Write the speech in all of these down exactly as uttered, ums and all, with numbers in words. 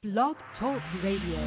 Blog Talk Radio.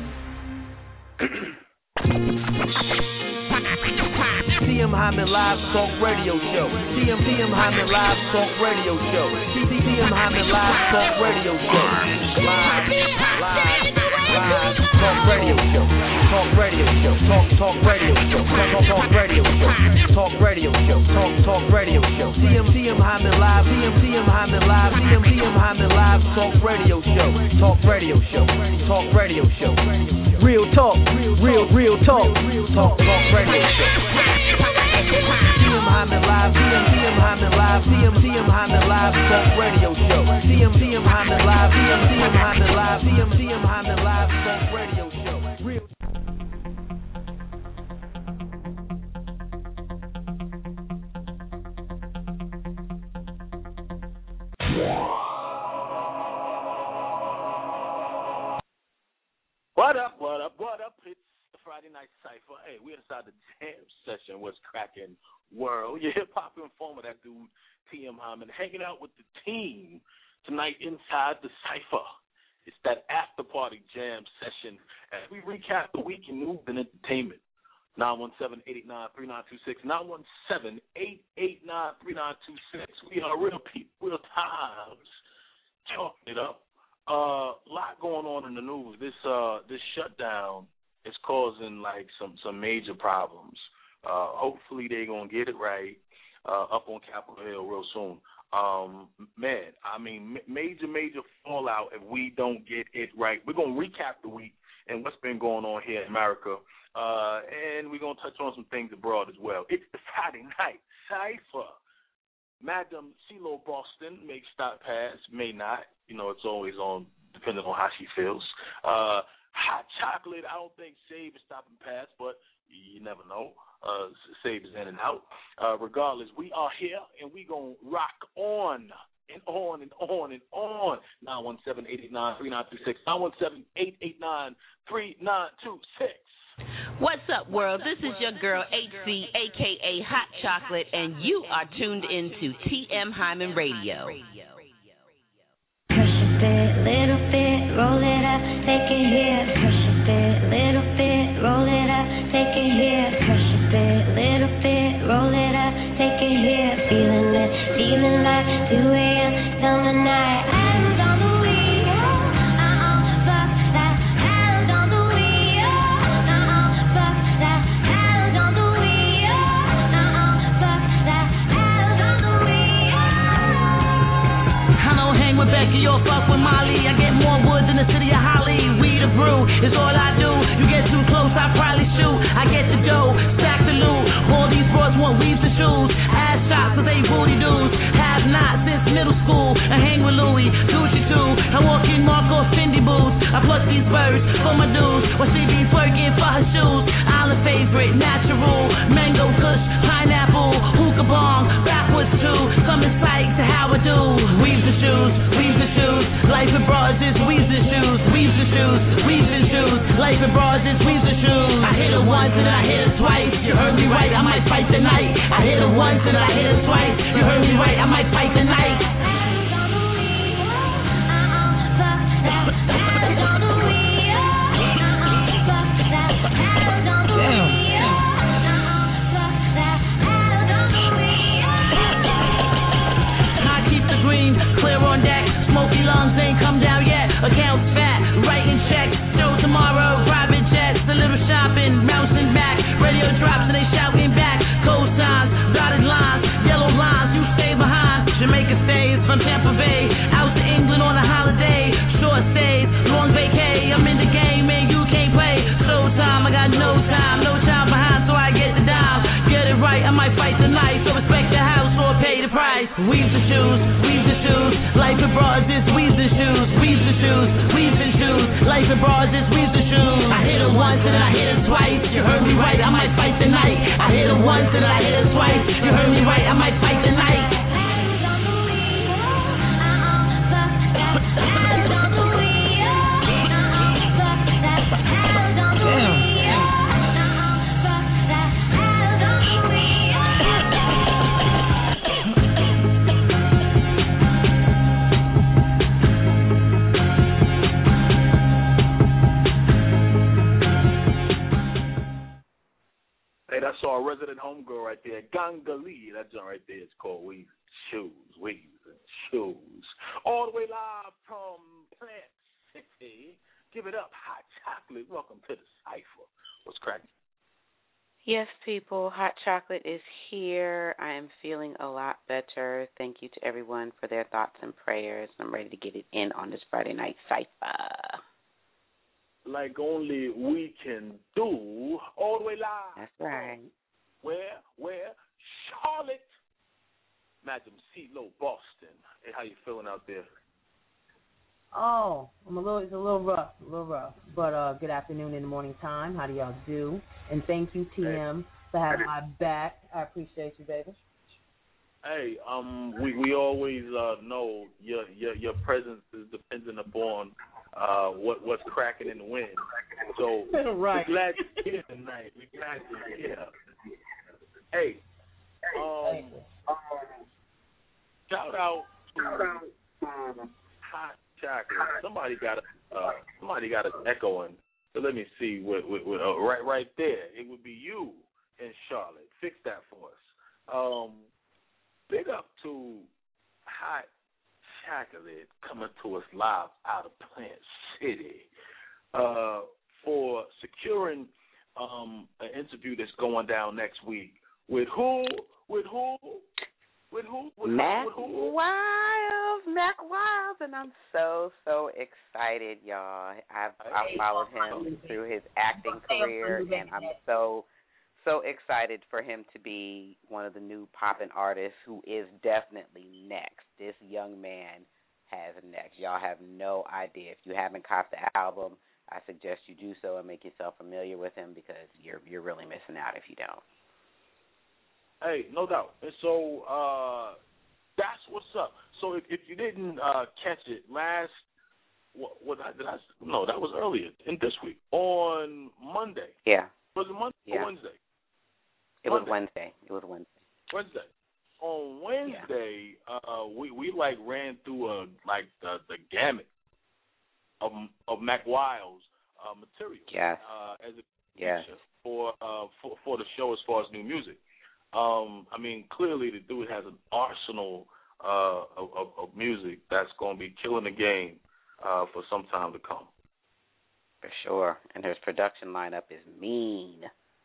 T M Hyman Live Talk Radio Show. T M T M Hyman Live Talk Radio Show. T M Hyman Live Talk Radio Show. Live, live, live Talk Radio Show. Talk Radio Show. Talk Talk Radio Show. Talk Talk Radio Show. Talk Radio Show. Talk Talk Radio Show. T M T M Hyman Live. T M T M Hyman Live. T M T M Hyman Live Talk Radio Show. Talk Radio Show. Talk Radio Show. Real talk. Real real talk. Talk Talk Radio Show. T M Hyman Live, T M T M Hyman Live, T M T M Hyman Live Talk Radio Show. T M T M Hyman Live, T M T M Hyman Live, T M T M Hyman Live Talk Radio Show. Real. What up, what up, what up? It's the Friday Night Cypher. Hey, we inside the jam session. What's cracking world? Your hip-hop informer, that dude, T M Hyman, hanging out with the team tonight inside the Cypher. It's that after-party jam session as we recap the week in news and entertainment. nine one seven, eight eight nine, three nine two six, nine one seven, eight eight nine, three nine two six. We are real people, real times, talking it up. A uh, lot going on in the news. This uh, this shutdown is causing like some, some major problems. Uh, hopefully they're gonna get it right uh, up on Capitol Hill real soon. Um, man, I mean, m- major major fallout if we don't get it right. We're gonna recap the week and what's been going on here in America, uh, and we're gonna touch on some things abroad as well. It's the Friday Night Cypher. Madam CeeLo Boston may stop pass, may not. You know, it's always on, depending on how she feels. Uh, hot chocolate, I don't think Save is stopping pass, but you never know. Uh, Save is in and out. Uh, regardless, we are here, and we going to rock on and on and on and on. nine one seven, eight eight nine, three nine two six, nine one seven, eight eight nine, three nine two six. What's up, world? This is your girl, H C, a k a. Hot Chocolate, and you are tuned into T M Hyman Radio. Push a bit, little bit, roll it up, take it here. Push a bit, little bit, roll it up, take it here. Push a bit, little bit, roll it up, take it here. Feeling it, feeling like two a.m. till the night. Hands on the wheel, uh-uh, fuck that. Hands on the wheel, uh-uh, fuck that. Hands on the wheel, uh-uh, fuck that. Hands on the wheel. I don't hang with Becky or fuck with Molly. I get more wood than the city of Holly. Weed or brew is all I do. You get too close, I probably shoot. I get the dough, stack the loot. All these bros want weeds and shoes. Ass shots, cause they booty dudes. Have not since middle school. I hang with Louis, Gucci too. I walk in Marco Fendi boots. I pluck these birds for my dudes. While she be twerking for her shoes. Island favorite, natural. Mango kush, pineapple, hookah bong, backwards too. Coming psych to how I do. Weaves the shoes, weaves the shoes. Life in bras is weaves the shoes, weaves the shoes, weaves the shoes. Life in bras is weaves the shoes. I hit her once and I hit her twice. You heard me right, I might fight tonight. I hit her once and I hit her twice. You heard me right, I might fight tonight. Hands on the wheel, uh-uh, fuck that. Hands on the wheel, uh-uh, fuck that. Hands on the wheel, uh-uh, fuck that. Hands on the wheel. I keep the green clear on deck. Smoky lungs ain't come down yet. Accounts fat, writing checks. Show tomorrow, private jets. A little shopping, bouncing back. Radio drops and they shouting back. Cold signs, dotted lines, yellow lines. You stay behind. Jamaica stays from Tampa Bay. Out to England on a holiday. Short stays, long vacay. I'm in the game and you can't play. Showtime, I got no time, no time behind, so I get the dime. Get it right, I might fight tonight. So respect the house or pay the price. Weave the shoes, weave the shoes. Life in bras is weave the shoes, weave the shoes, weave the shoes. Life in bras is weave the shoes. I hit her once and I hit her twice. You heard me right, I might fight tonight. I hit her once and I hit her twice. You heard me right, I might fight tonight. Hands on the wheel, uh-uh, fuck that. Hands on the wheel, uh-uh, fuck that. Hands on the wheel, uh-uh, fuck that. Hands on the wheel. our resident homegirl right there, Gangali. That joint right there is called Weeds and Shoes. Weeds and Shoes. All the way live from Plant City. Give it up, Hot Chocolate. Welcome to the Cypher. What's cracking? Yes, people, Hot Chocolate is here. I am feeling a lot better. Thank you to everyone for their thoughts and prayers. I'm ready to get it in on this Friday night Cypher. Like only we can do, all the way live. That's right. Where? Where? Charlotte. Madam CeeLo, Boston. Hey, how you feeling out there? Oh, I'm a little. It's a little rough, a little rough. But uh, good afternoon in the morning time. How do y'all do? And thank you, T M, for having my back. I appreciate you, baby. Hey, um, we we always uh, know your your your presence is dependent upon uh what what's cracking in the wind. So right. we're glad you're here tonight. We're glad you're here. Hey, um, shout out to Hot Chocolate. Somebody got a uh, somebody got an echoing. So let me see what, what, what uh, right right there. It would be you in Charlotte. Fix that for us. Um, big up to Hot Chocolate coming to us live out of Plant City uh, for securing um, an interview that's going down next week with who? With who? With who? With Mac who? With who? Wiles, Mac Wiles, and I'm so, so excited, y'all. I've, I've followed him through his acting career, and I'm so, so excited for him to be one of the new poppin' artists who is definitely next. This young man has next. Y'all have no idea. If you haven't copped the album, I suggest you do so and make yourself familiar with him because you're you're really missing out if you don't. Hey, no doubt. And so uh, that's what's up. So if, if you didn't uh, catch it last, what, what did I? No, that was earlier in this week on Monday. Yeah. Was it Monday yeah. or Wednesday? It Monday. was Wednesday. It was Wednesday. Wednesday. On Wednesday, yeah. uh, we we like ran through a like the, the gamut of of Mac Wiles uh, material. Yes. Uh, as a yes. for uh for for the show as far as new music. Um, I mean, clearly the dude has an arsenal uh, of, of, of music that's going to be killing the game uh, for some time to come. For sure. And his production lineup is mean.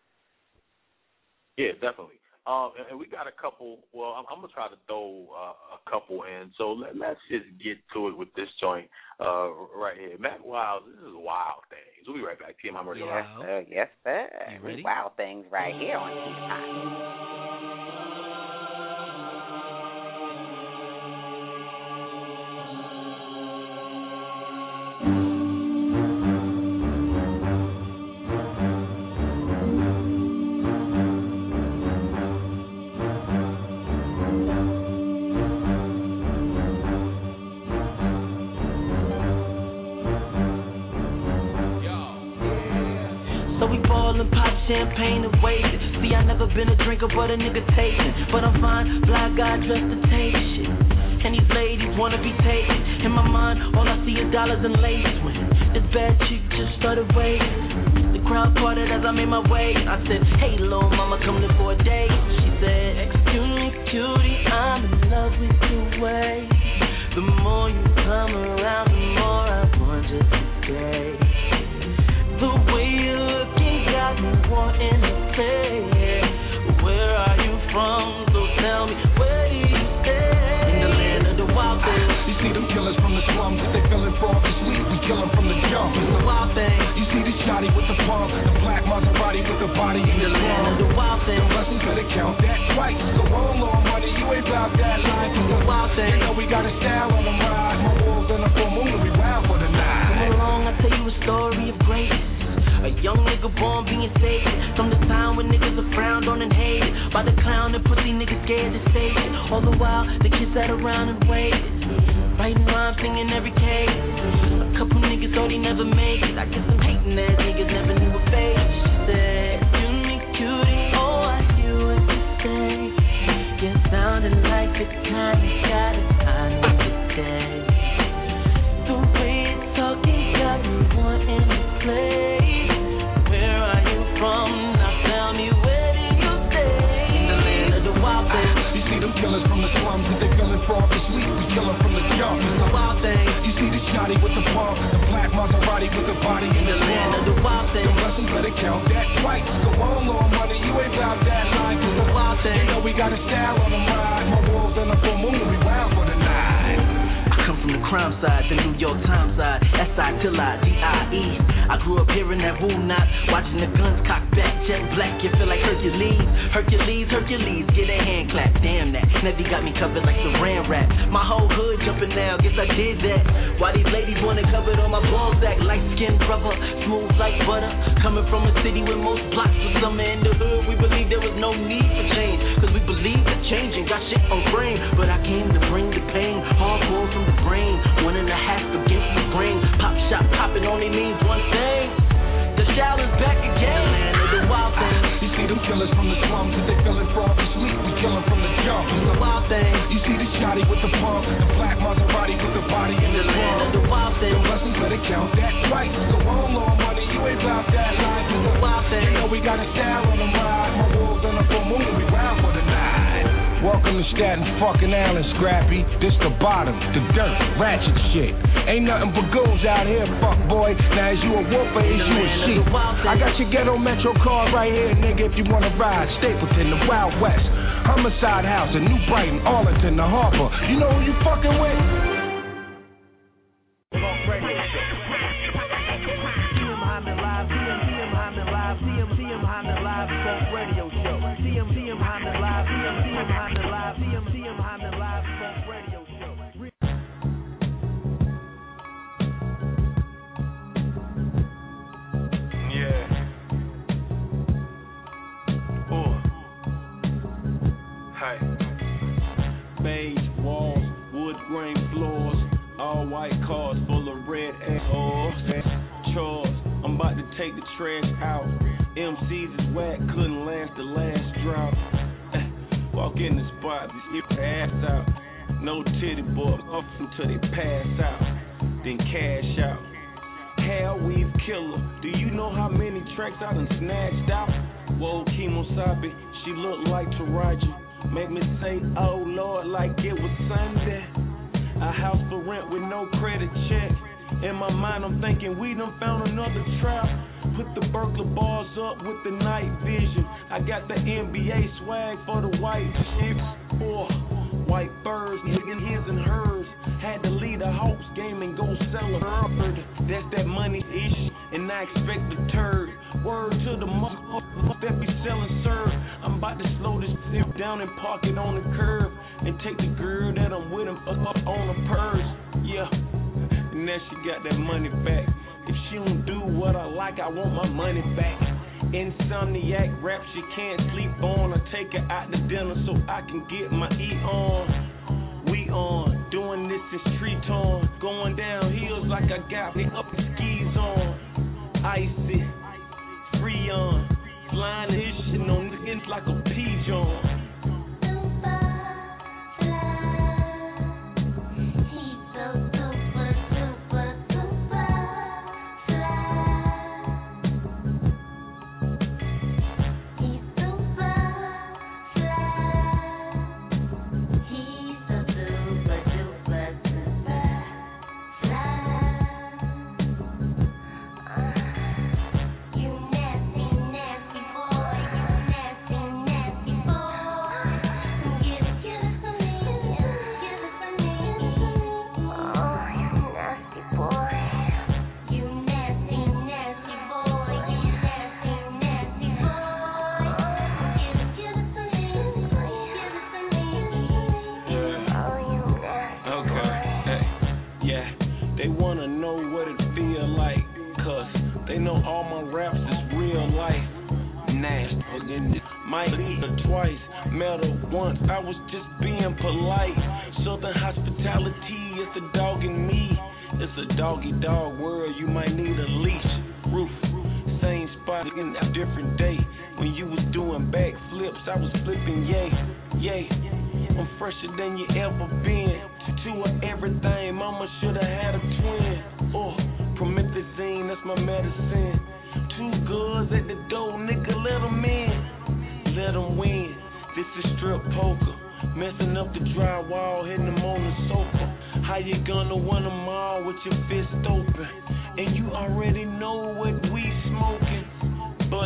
Yeah, definitely. Um, and, and we got a couple. Well, I'm, I'm going to try to throw uh, a couple in. So let, let's just get to it with this joint uh, right here. Mac Wiles, this is Wild Things. We'll be right back. T M, I'm ready. Yes, sir. Yes, sir. You ready? Wild Things right here on T M. Champagne and waiting. See, I never been a drinker, but a nigga tasting. But I'm fine, black guy dressed to take shit. And these ladies wanna be taken. In my mind, all I see is dollars and ladies. When this bad chick just started waiting, the crowd parted as I made my way. I said, hey, little mama, come live for a day. She said, excuse me, cutie, I'm in love with your way. The more you come around, the more I want you to stay. The way you look got me wanting to play. Where are you from? So tell me, where do you stay? In the land of the wild things. You see them killers from the slums, if they feeling for the sweet, we kill them from the jump. It's the wild thing. You see the shotty with the pump, the black Maserati with the body in the land of the wild thing. The blessings better count that twice. So roll on money, you ain't about that life. It's the wild thing. You know we got a style on the ride. My wolves in the full moon, we wild for the night. Come along, I'll tell you a story of greatness. A young nigga born being saved. From the time when niggas are frowned on and hated by the clown and pussy niggas scared to say it. All the while, the kids sat around and waited, writing rhymes, singing every cadence. A couple niggas thought he never make it. I guess some hating ass niggas never knew a face. She said, you me cutie, all I hear what you say. You're sounding like the kind of guy that I need today. The way you're talking got me wanting to play. From now, tell me where did you better count that twice. Go on, Lord Money, you ain't about that line. Cause the wild thing, you know we got a style on the ride. My wolves on the full moon, we wild for the night. Come from the crime side, the New York Times side, S I till I, D I E. I grew up hearing that woo knot, watching the guns cock back, jet black, you feel like Hercules, Hercules, Hercules, get a hand clap, damn that, Nevy got me covered like Saran wrap, my whole hood jumping now, guess I did that, why these ladies wanna cover on my balls act, light skin brother, smooth like butter, coming from a city with most blocks for summer in the hood, we believe there was no need for change, cause we believe that changing got shit on brain, but I came to bring the pain, hardcore from the brain, one and a half against the brain, pop shot popping only means one thing, the shout is back again, man, of the wild thing. You see them killers from the slums, if they feeling fraud for sleep, we kill them from the jump. The wild thing. You see the shotty with the pump, the black Maserati with the body in the land of the wild thing. The blessings better count that twice. Go on, Lord Money, you ain't about that line. The wild thing. You know we got a style on the ride, my wolves on the full moon, we wild for the night. Welcome to Staten fucking Island, Scrappy. This the bottom, the dirt, ratchet shit. Ain't nothing but goons out here, fuck boy. Now is you a wolf or is you a sheep? I got your ghetto metro card right here, nigga, if you wanna ride. Stapleton, the Wild West, Homicide House in New Brighton, Arlington, the Harbor. You know who you fucking with? Beige walls, wood grain floors, all white cars full of red eggs. Chores, I'm about to take the trash out. M Cs is whack, couldn't last the last drop. Walk in the spot, just get ass out. No titty boy, up until they pass out, then cash out. Hell weave killer, do you know how many tracks I done snatched out? Whoa, Kemosabe, she look like Taraji. Make me say, oh Lord, like it was Sunday. A house for rent with no credit check. In my mind, I'm thinking we done found another trap. Put the burglar bars up with the night vision. I got the N B A swag for the white chicks. Four white birds, niggas his and hers. Had to leave the Hawks game and go sell a bird. That's that money ish, and I expect a turd. Word to the motherfucker that be selling serve. I'm about to slow this zip down and park it on the curb. And take the girl that I'm with and fuck up on a purse. Yeah, and then she got that money back. If she don't do what I like, I want my money back. Insomniac rap, she can't sleep on. I take her out to dinner so I can get my E on. We on, doing this in street on. Going down hills like I got me up the skis on. Icy, free on. Flying his shit on niggas like a pigeon.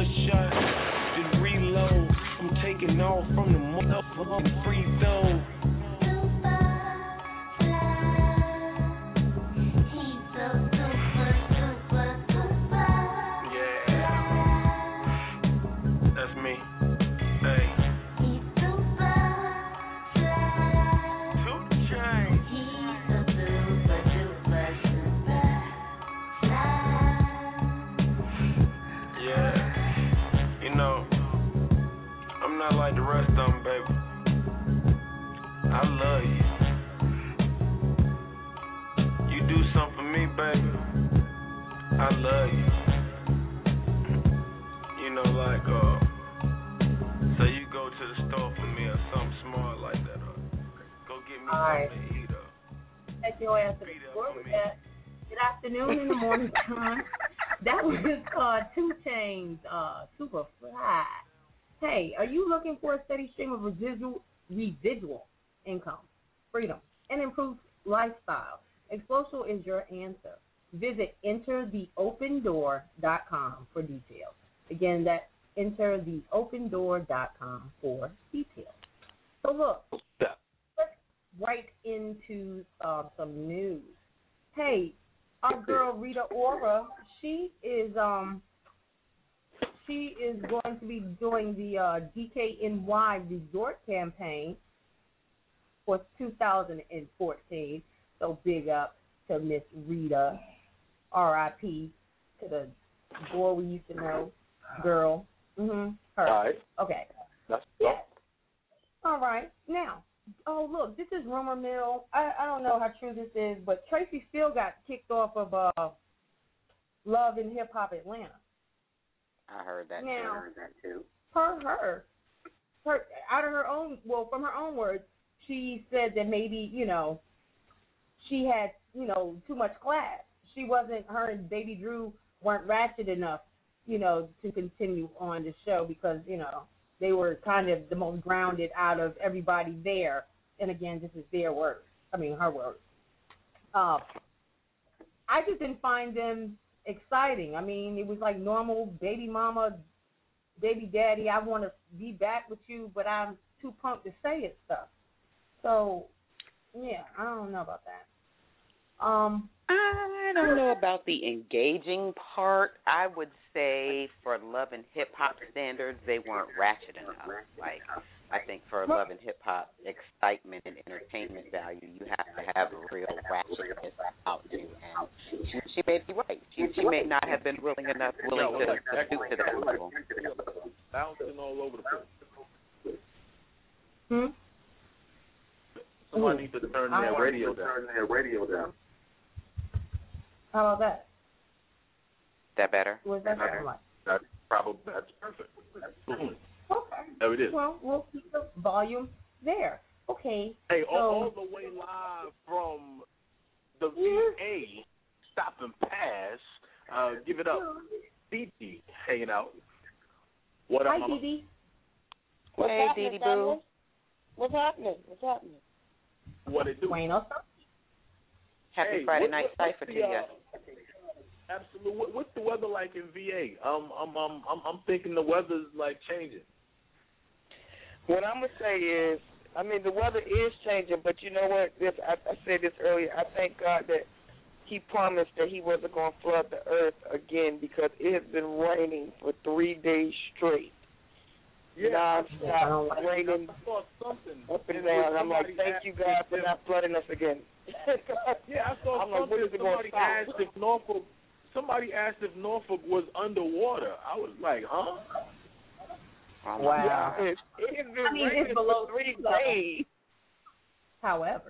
shot, then reload. I'm taking off from the motherfucking free zone. Like the rest of them, baby. I love you. You do something for me, baby. I love you. You know, like, uh, so you go to the store for me or something small like that. Or go get me All right. something to eat up. Take your ass to the store with that. Good afternoon in the morning time. That was called Two Chainz, uh, Super Fly. Hey, are you looking for a steady stream of residual, residual income, freedom, and improved lifestyle? Explosial is your answer. Visit enter the open door dot com for details. Again, that's enter the open door dot com for details. So look, let's right into uh, some news. Hey, our girl Rita Ora, she is um. She is going to be doing the uh, D K N Y Resort campaign for two thousand fourteen. So big up to Miss Rita, R I P to the boy we used to know, girl. Mm-hmm. Her. All right. Okay. That's yeah. All right. Now, oh, look, this is rumor mill. I, I don't know how true this is, but Tracy Steele got kicked off of uh, Love and Hip Hop Atlanta. I heard that. Now, too. I heard that too. Per her, her, out of her own, well, from her own words, she said that maybe, you know, she had, you know, too much class. She wasn't, her and Baby Drew weren't ratchet enough, you know, to continue on the show because, you know, they were kind of the most grounded out of everybody there. And again, this is their words. I mean, her words. Uh, I just didn't find them exciting. I mean, it was like normal baby mama, baby daddy, I want to be back with you, but I'm too pumped to say it stuff. So, yeah, I don't know about that. Um, I don't know about the engaging part. I would say for Love and Hip Hop standards, they weren't ratchet enough. Like, I think for Love and Hip Hop excitement and entertainment value, you have to have a real ratchetness about you. And she, she may be right. She, she may not have been willing enough, willing to, to stoop to that level. Bouncing all over the place. Hmm? Somebody needs to turn their radio down. Turn their radio down. How about that? That better? Was that better? Like? That's probably that's perfect. Absolutely. Okay. There it is. Well, we'll keep the volume there. Okay. Hey, so, all, all the way live from the V A Stop and Pass. Uh, give it up. Dee Dee hanging out. What up, Hi, Mama? Dee Dee. What's hey, happening, Dee Dee Boo. What's happening? What's happening? What it do? Bueno. Happy hey, Friday what, night what, cipher to the, you. Uh, absolutely. What, what's the weather like in V A? Um, I'm, I'm, I'm, I'm thinking the weather's like changing. What I'm gonna say is, I mean, the weather is changing, but you know what? This I, I said this earlier. I thank God that He promised that He wasn't going to flood the earth again because it has been raining for three days straight. Yeah, non-stop raining I saw something up and down. And I'm like, thank you, God, for if, not flooding us again. yeah, I saw I'm like, something. when is it somebody gonna asked if Norfolk. Somebody asked if Norfolk was underwater. I was like, huh? Wow. It, it has been I mean, raining it's below for three sea level. days. However.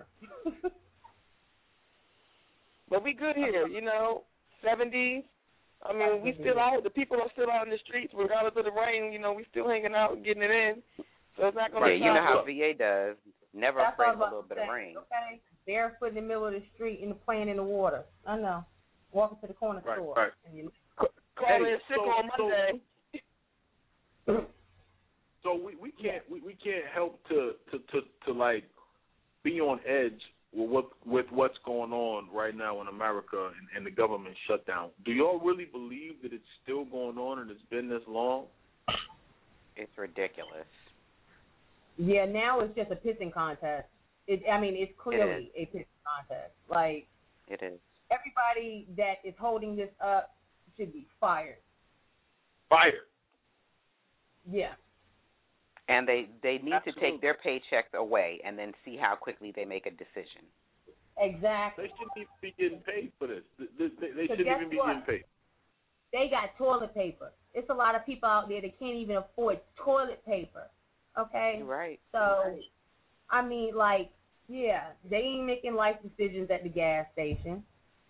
But we good here, you know, seventies. I mean, we still out. The people are still out in the streets, regardless of the rain. You know, we still hanging out and getting it in. So it's not going to Yeah, you know how V A does. Never That's afraid of a what I was little about bit to of say, rain. Okay, barefoot in the middle of the street and playing in the water. I know. Walking to the corner Right, store. right. And you call Hey, in sick so- on Monday. So, so we, we can't we, we can't help to, to, to, to like be on edge with what with what's going on right now in America and, and the government shutdown, do y'all really believe that it's still going on and it's been this long? It's ridiculous. Yeah, now it's just a pissing contest. It, I mean, it's clearly it a pissing contest. Like, it is. Everybody that is holding this up should be fired. Fired. Yeah. And they, they need Absolutely. to take their paychecks away and then see how quickly they make a decision. Exactly. They shouldn't even be getting paid for this. They, they, they shouldn't even be what? getting paid. They got toilet paper. It's a lot of people out there that can't even afford toilet paper. Okay? Right. So, right. I mean, like, yeah, they ain't making life decisions at the gas station.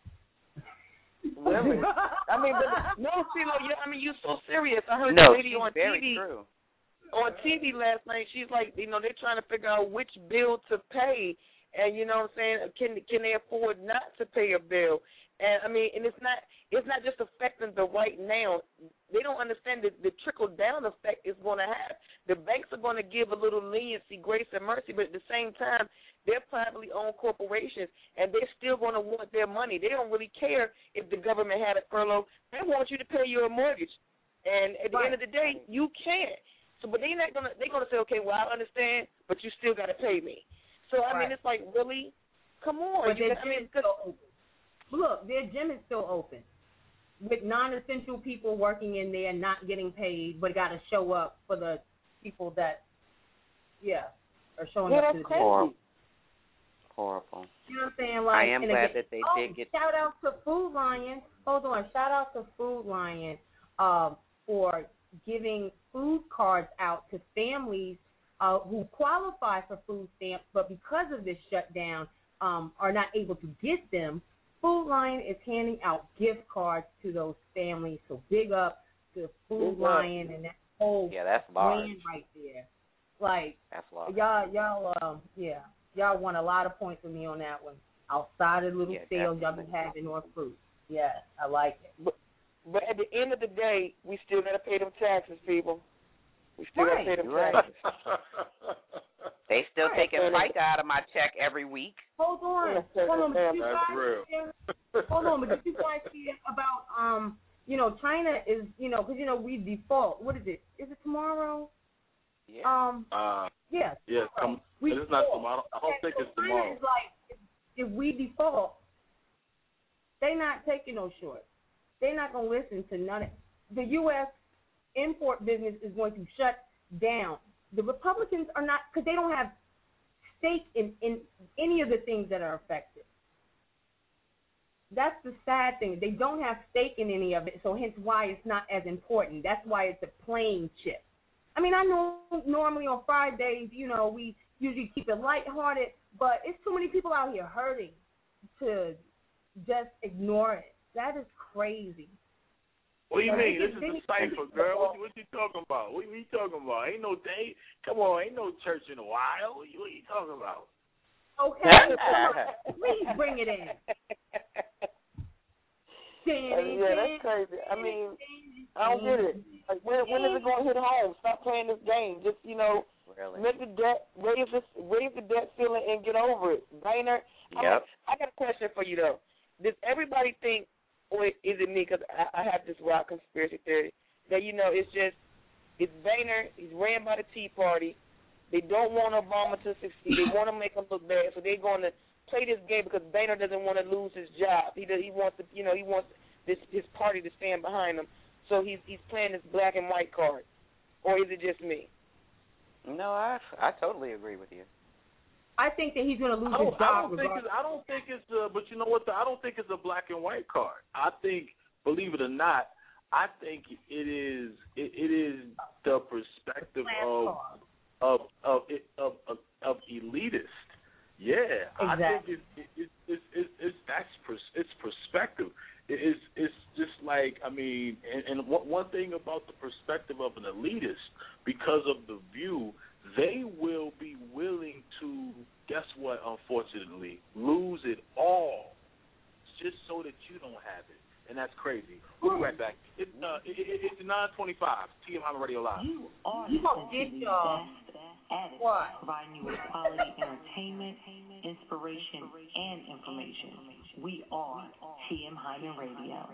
Really? I mean, but, no, CeeLo, you, I mean, you're so serious. I heard no, the lady on very T V. True. On T V last night, she's like, you know, they're trying to figure out which bill to pay, and you know what I'm saying? Can can they afford not to pay a bill? And I mean, and it's not it's not just affecting the right now. They don't understand that the trickle down effect is going to have. The banks are going to give a little leniency, grace, and mercy, but at the same time, they're privately owned corporations, and they're still going to want their money. They don't really care if the government had a furlough. They want you to pay your mortgage, and at the right. end of the day, you can't. So, but they're not gonna. They're gonna say, okay, well, I understand, but you still got to pay me. So, I right. mean, it's like, really, come on. But you their got, I gym mean, is still open. Look, their gym is still open with non-essential people working in there, not getting paid, but got to show up for the people that, yeah, are showing yeah, up to that's the crazy. Horrible. Horrible. You know what I'm saying? Like, I am and glad again, that they oh, did get. Shout out to Food Lion. Hold on. Shout out to Food Lion um, for giving food cards out to families uh, who qualify for food stamps, but because of this shutdown, um, are not able to get them. Food Lion is handing out gift cards to those families. So big up to Food Lion and that whole yeah, that's large. brand right there. Like, that's large. y'all, y'all, um, yeah, y'all won a lot of points with me on that one. Outside of little yeah, sales y'all be having on fruit. Yeah, I like it. But, but at the end of the day, we still got to pay them taxes, people. We still Right. got to pay them Right. taxes. They still Right. taking FICA out of my check every week. Hold on, Yeah, hold on, but you that's guys real. hear, hold on, but did you guys hear about um, you know, China is, you know, because you know we default. What is it? Is it tomorrow? Yeah. Um, Uh, yes. yeah, come, We it's not default. tomorrow. I don't Okay, think so it's China tomorrow. is like, if, if we default, they not taking no short. They're not gonna listen to none of the U S import business is going to shut down. The Republicans are not, because they don't have stake in, in any of the things that are affected. That's the sad thing. They don't have stake in any of it, so hence why it's not as important. That's why it's a plain chip. I mean, I know normally on Fridays, you know, we usually keep it lighthearted, but it's too many people out here hurting to just ignore it. That is crazy. What do you Well, mean? they This is get- a they cipher, get- girl. What, what you talking about? What you talking about? Ain't no day. Come on, ain't no church in a while. What you, what you talking about? Okay, please bring it in. Yeah, that's crazy. I mean, I don't get it. Like, when, when is it going to hit home? Stop playing this game. Just, you know, Really? make the debt, raise the, raise the debt ceiling and get over it. Boehner, I, Yep. I got a question for you, though. Does everybody think, or is it me, because I, I have this wild conspiracy theory, that, you know, it's just, it's Boehner, he's ran by the Tea Party. They don't want Obama to succeed. They want to make him look bad, so they're going to play this game because Boehner doesn't want to lose his job. He does, he wants to, you know, he wants this his party to stand behind him. So he's he's playing this black and white card, or is it just me? No, I I totally agree with you. I think that he's going to lose I his don't, I job. don't think it's, I don't think it's a, but you know what? I don't think it's a black and white card. I think, believe it or not, I think it is it, it is the perspective of of of it, of, of of elitist. Yeah, Exactly. I think it's it's it's it's, it's that's pers- it's perspective. It's it's just like, I mean, and, and one one thing about the perspective of an elitist, because of the view, they will be willing to, guess what, unfortunately, lose it all just so that you don't have it. And that's crazy. We'll be right back. It, uh, it, it, it's nine twenty-five, T M Hyman Radio Live. You gonna get your added, What? providing you with quality entertainment, inspiration, and information. We are T M Hyman Radio.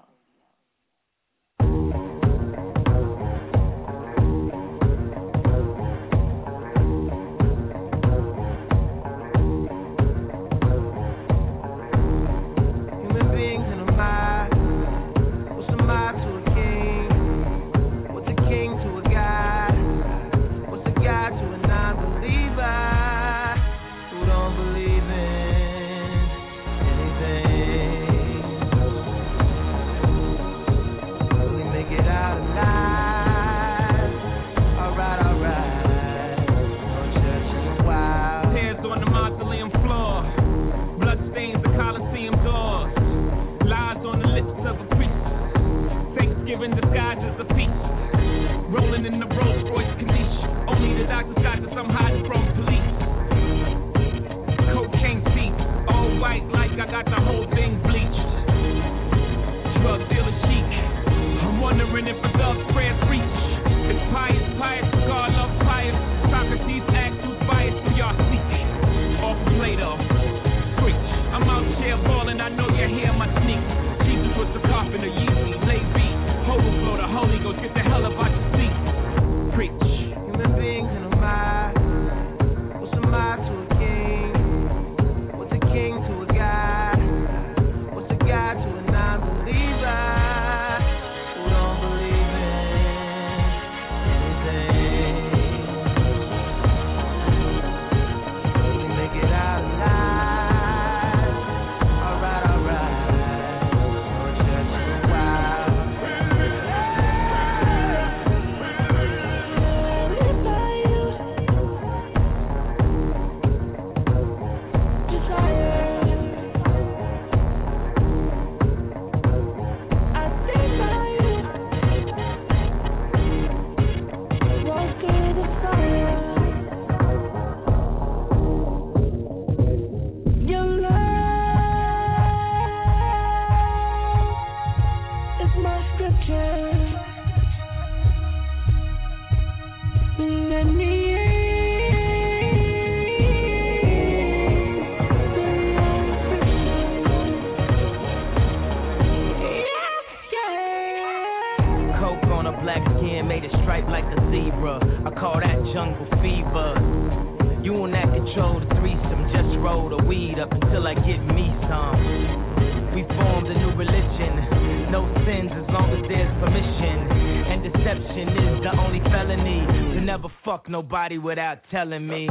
Nobody without telling me.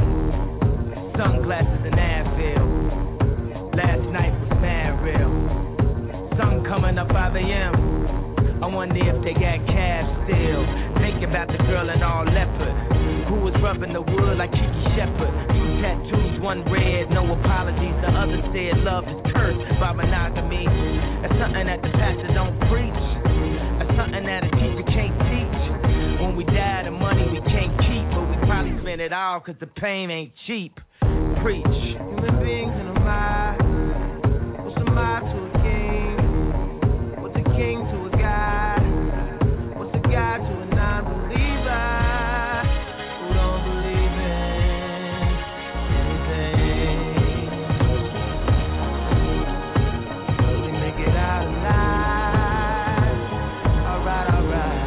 Sunglasses and Advil. Last night was mad real. Sun coming up five a.m. I wonder if they got cash still. Think about the girl in all leopard who was rubbing the wood like Kiki Shepard. Two tattoos, one red, no apologies. The other said love is cursed by monogamy. That's something that the pastor don't preach. That's something that a teacher can't teach. When we die, the money we can't keep. Probably spend it all cause the pain ain't cheap. Preach. Human beings in a mob. What's a mob to a king? What's a king to a god? What's a god to a non-believer who don't believe in anything? We make it out alive. Alright, alright.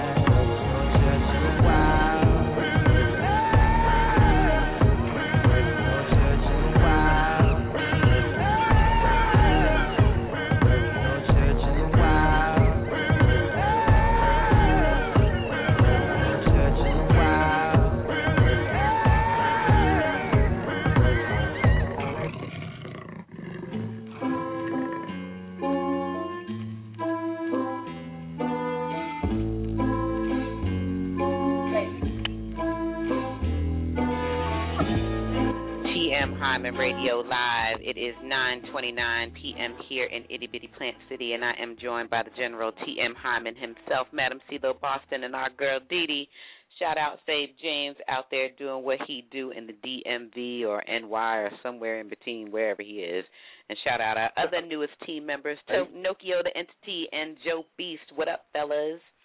Hyman Radio Live. It is nine twenty-nine p.m. here in Itty Bitty Plant City, and I am joined by the General T M. Hyman himself, Madam CeeLo Boston, and our girl Dee Dee. Shout out Save James out there doing what he do in the D M V or N Y or somewhere in between, wherever he is. And shout out our other newest team members, to Nokio the Entity and Joe Beast. What up, fellas?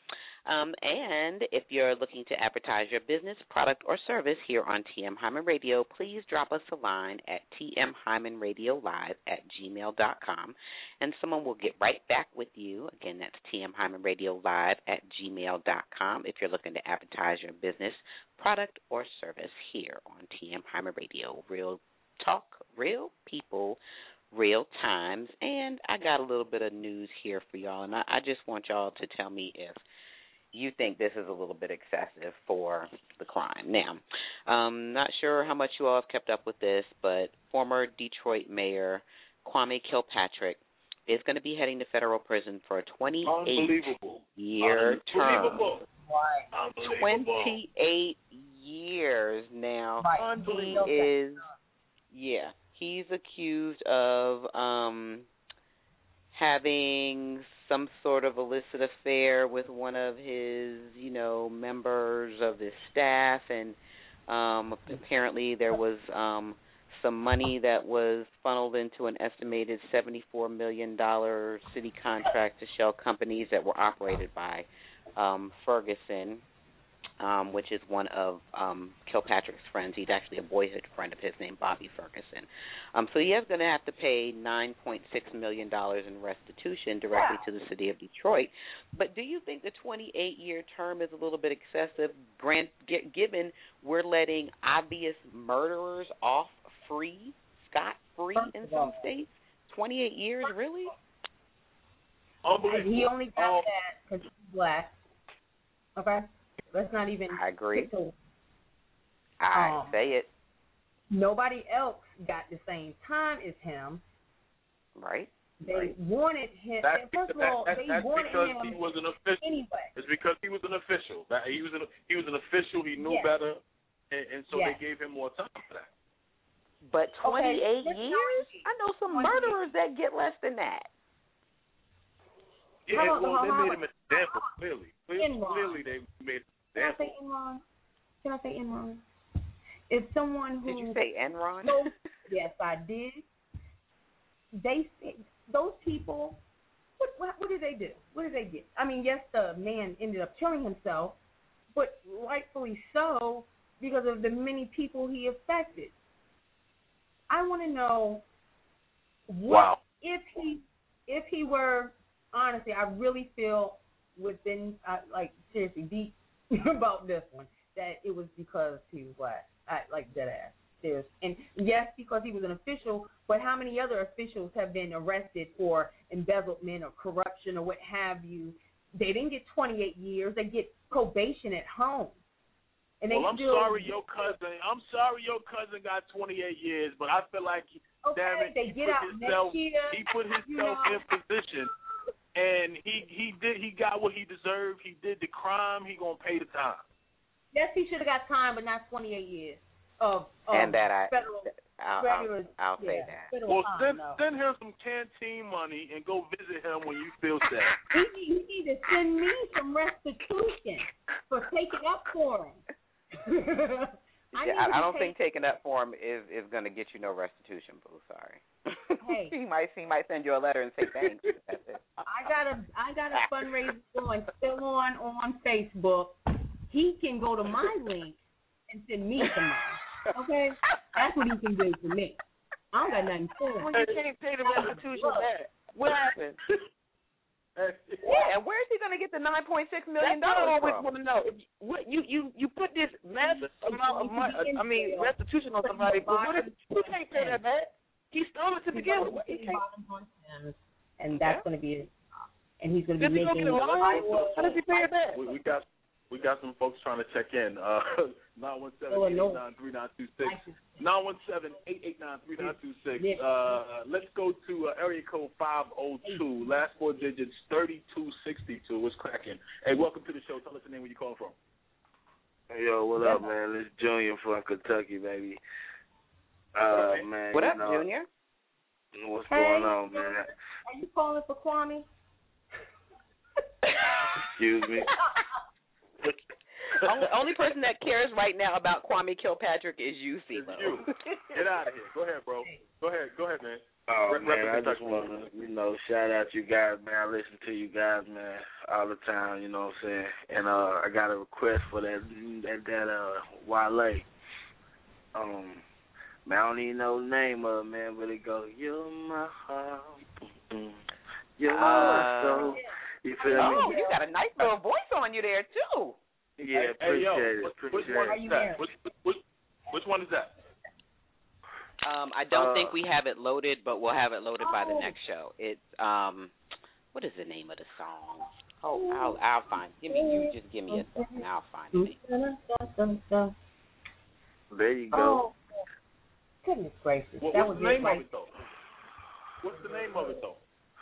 Um, and if you're looking to advertise your business, product, or service here on T M Hyman Radio, please drop us a line at tmhymanradiolive at gmail dot com, and someone will get right back with you. Again, that's tmhymanradiolive at gmail dot com if you're looking to advertise your business, product, or service here on T M Hyman Radio. Real talk, real people, real times. And I got a little bit of news here for y'all, and I, I just want y'all to tell me if you think this is a little bit excessive for the crime. Now, um, not sure how much you all have kept up with this, but former Detroit Mayor Kwame Kilpatrick is going to be heading to federal prison for a twenty-eight year term. twenty-eight years now. He is, yeah, he's accused of um, having some sort of illicit affair with one of his, you know, members of his staff, and um, apparently there was um, some money that was funneled into an estimated seventy-four million dollars city contract to shell companies that were operated by um, Ferguson, um, which is one of um, Kilpatrick's friends. He's actually a boyhood friend of his named Bobby Ferguson. Um, so he is going to have to pay nine point six million dollars in restitution directly to the city of Detroit. But do you think the twenty-eight year term is a little bit excessive, grant, given we're letting obvious murderers off free, scot-free in some states? twenty-eight years, really? He only got that because he's black. Okay? Let's not even... I agree. I um, say it. Nobody else got the same time as him. Right. They right. wanted him. That's first because, of all, that, they that's wanted because him he was an official. Anyway. It's because he was an official. That he was an he was an official. He knew yes. better, and, and so yes. they gave him more time for that. But twenty-eight okay, years? I know some murderers that get less than that. Yeah, how, well, how, they how, made him an example. Clearly, clearly, clearly they made an Can I example. say Enron? Can I say Enron? If someone who did you say Enron? Those, yes, I did. They those people. What, what what did they do? What did they get? I mean, yes, the man ended up killing himself, but rightfully so because of the many people he affected. I want to know what Wow. if he if he were honestly. I really feel within uh, like seriously deep about this one that it was because he was black. I, like dead ass. There's, and yes, because he was an official, but how many other officials have been arrested for embezzlement or corruption or what have you? They didn't get twenty-eight years. They get probation at home. And they well, I'm still, sorry your cousin. I'm sorry your cousin got twenty-eight years, but I feel like, okay, damn it, they he get put out himself, next year, he put himself you know. in position, and he he did he got what he deserved. He did the crime. He gonna pay the time. Yes, he should have got time, but not twenty-eight years of, of and that I, federal. I'll, regular, I'll, I'll yeah, say that. Well, time, send no. send him some canteen money and go visit him when you feel sad. He need, he need to send me some restitution for taking up for him. I, yeah, I, I don't take, think taking up for him is, is going to get you no restitution, boo. Sorry. Hey, he might he might send you a letter and say thanks. That's it. I got a I got a fundraiser going still on on Facebook. He can go to my link and send me some money. Okay, that's what he can do for me. I don't got nothing for him. Well, you can't pay the restitution back. What happened? Yeah, and where's he going to get the nine point six million dollars dollars from? from? I always want to know. If, what you you you put this massive amount of money, I mean restitution on somebody, but what if he can't pay that back? He stole it to begin with. He can't. And that's going to be, and he's going to be Does he making. go get a line? How does he pay it back? We, we got we got some folks trying to check in. Uh, nine one seven, eight eight nine, three nine two six. nine one seven, eight eight nine, three nine two six. Uh, let's go to uh, area code five oh two. Last four digits, thirty-two sixty-two. What's cracking? Hey, welcome to the show. Tell us the name where you calling from. Hey, yo, what up, man? It's Junior from Kentucky, baby. Uh, right. man. What up, know, Junior? What's Hey, going on, man? Are you calling for Kwame? Excuse me. only, only person that cares right now about Kwame Kilpatrick is you, CeeLo. You. Get out of here. Go ahead, bro. Go ahead. Go ahead, man. Oh, Rep- man, I represent just want to, you know, shout out you guys, man. I listen to you guys, man. all the time. You know what I'm saying? And uh, I got a request for that that that uh Wale. Um, man, I don't even know the name of it, man, but it goes, "You're my heart, you're my soul." You feel oh, me? you got a nice little voice on you there too. Yeah, hey, hey, yo, appreciate it. Which, Appreciate which one it. is that? Which, which, which one is that? Um, I don't Uh, think we have it loaded, but we'll have it loaded by the next show. It's um, what is the name of the song? Oh, I'll I'll find. Give me you just give me a and I'll find it. There you go. Oh, goodness gracious. What, that what's was the name right. of it though? What's the name of it though?